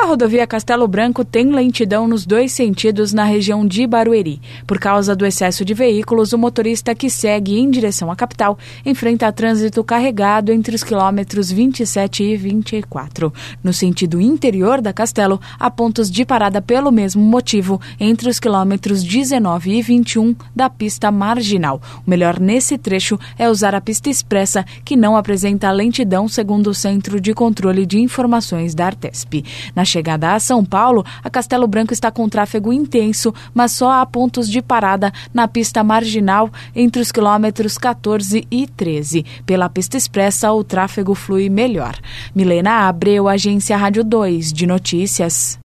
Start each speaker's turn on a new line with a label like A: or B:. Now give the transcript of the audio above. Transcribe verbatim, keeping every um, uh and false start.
A: A rodovia Castelo Branco tem lentidão nos dois sentidos na região de Barueri. Por causa do excesso de veículos, o motorista que segue em direção à capital enfrenta trânsito carregado entre os quilômetros vinte e sete e vinte e quatro. No sentido interior da Castelo, há pontos de parada pelo mesmo motivo entre os quilômetros dezenove e vinte e um da pista marginal. O melhor nesse trecho é usar a pista expressa, que não apresenta lentidão, segundo o Centro de Controle de Informações da Artesp. Na chegada a São Paulo, a Castelo Branco está com tráfego intenso, mas só há pontos de parada na pista marginal entre os quilômetros quatorze e treze. Pela pista expressa, o tráfego flui melhor. Milena Abreu, Agência Rádio dois de Notícias.